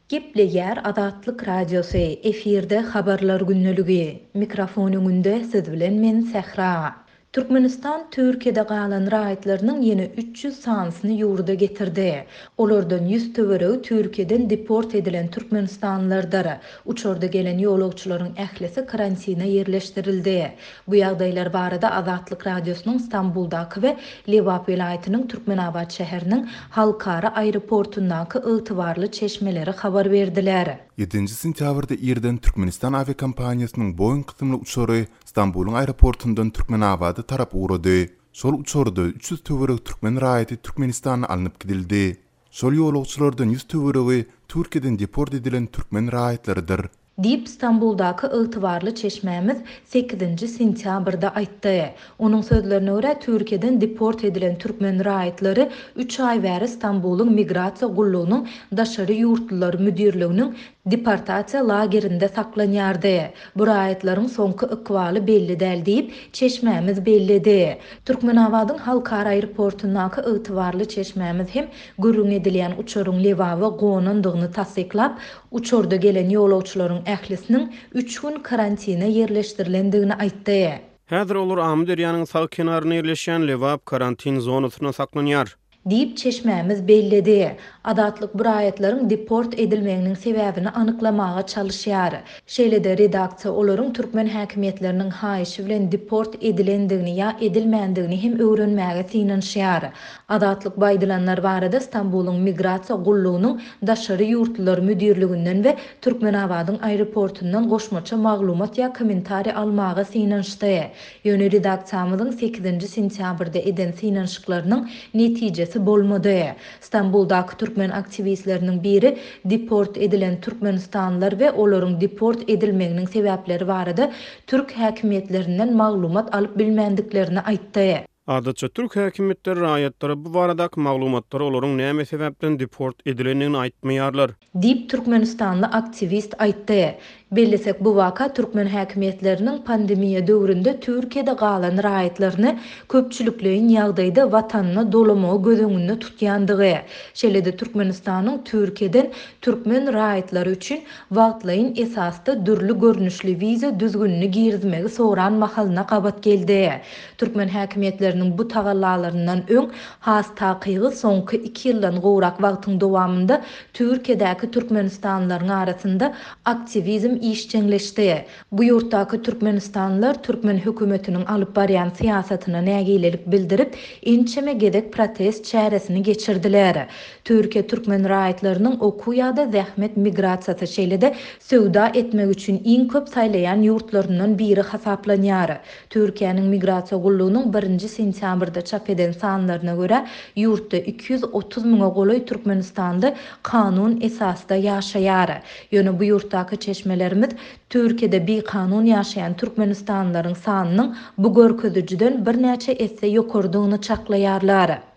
Gepleyer Adatlyk Radiosu efirde habarlar günneligi. Mikrofonunda siz bilen men Sehra. Türkmenistan Türkiye'de galan raýatlarynyň ýene 300 sanysyny ýurda getirdi. Olardan 100 töweregi Türkiýeden deport edilen türkmenistanlylardyr. Uçorda gelen ýolagçylaryň ählisi karantina ýerleşdirildi. Bu ýagdaýlar barada Adatlyk Radiosynyň İstanbuldaky we Lewap vilayatynyň Türkmenabad şäheriniň halkara aeroportundaky ygtybarly çeşmeleri habar berdiler. 7 sentýabrda Irden Türkmenistan aviakompaniýasynyň Boeing kysymly uçary Istanbulyň aeroportundan Türkmenabada tarap uğrady. Şol uçorda 300 töwerek türkmen raýaty Türkmenistana alınıp gidildi. Şol ýolagçylardan 100 töweregi Türkiýeden deport edilen türkmen raýatlarydyr. Dip İstanbuldaky ygtybarly çeşmemiz 8 sentýabrda aýtdy. Onuň sözlerine görä Türkiýeden deport edilen türkmen raýatlary 3 ay bäri İstanbulyň migrasiýa gullugynyň daşary ýurtlar müdirliginiň deportasiýa lagerinde saklanýardy. Bu raýatlaryň soňky ykbaly belli däl diýip çeşmemiz bellidi. Türkmenabadyň halkara aeroportundaky ygtybarly çeşmemiz hem gürrüň edilen uçaryň Lewaba gonandygyny tasdiklap, uçorda gelen ýolagçylaryň ählisiniň 3 gün karantina ýerleşdirilendigini aýtdy. Häzir olar Amir ýanyň sag kenaryna ýerleşen Lewap karantin zonasyna saklanýar. Diýip çeşmemiz bellidi. Adatlyk bu raýatlaryň deport edilmeginiň sebäbini anyklamaga çalyşýar. Şeýlede redaksiýa olaryň türkmen häkimetleriniň haýyşy bilen deport edilendigini ýa edilmändigini hem öwrenmäge synanşýar. Adatlyk baýdylanlar barada İstanbulyň migrasiýa gullugynyň daşary ýurtlar müdirliginden we Türkmenabadyň aeroportundan goşmaça maglumat ýa kommentari almaga synanşdy. Ýöne redaksiýamyzyň 8 sentýabrda eden synanşyklarynyň netijesi bolmady. İstanbuldaky türkmen aktivistleriniň biri deport edilen türkmenistanlylar we olaryň deport edilmeginiň sebäpleri barada türk häkimetlerinden maglumat alyp bilmendiklerini aýtdy. Adatça Türk häkimetleri raýatlary bu baradaky maglumatlary olaryň näme sebäpden deport edilenini aýtmaýarlar. Dip Türkmenistanly aktivist aýtdy. Bellesek bu waka türkmen häkimetleriniň pandemiýa döwründe Türkiýede galan raýatlaryny köpçülikleýin ýagdaýda watanyna dolamagy gözüňünde tutýandygy. Şeýlede Türkmenistanyň Türkiýeden türkmen raýatlary üçin wagtlaýyn esasda dürli görnüşli wiza düzgünlüğünü girizmegi soran mahalyna gabat geldi. Türkmen häkimetlerining bu tagallalaryndan öň has takygy soňky 2 ýyldan gowrak wagtyň dowamında Türkiýedäki türkmenistanlylaryň arasynda aktivizm işçileşdi. Bu ýurtdaky türkmenistanlylar türkmen hökümetiniň alyp barýan siýasatyna nägilelik bildirip, ençeme gedek protest çäresini geçirdiler. Türkiýe türkmen raýatlarynyň oku ýa-da zähmet migrasiýasy şeýlede söwda etmek üçin iň köp saýlayan ýurtlaryndan biri hasaplanýar. Türkiýanyň migrasiýa gullugynyň 1 sentýabrda çap eden sanlaryna görä, ýurtda 230 000 goloý Türkmenistanda kanun esasda ýaşaýar. Ýöne bu ýurtdaky çeşmelerimiz Türkiýede bir kanun ýaşaýan Türkmenistanlylaryň sanynyň bu görkezijiden bir näçe esse ýokardygyny çaklaýarlar.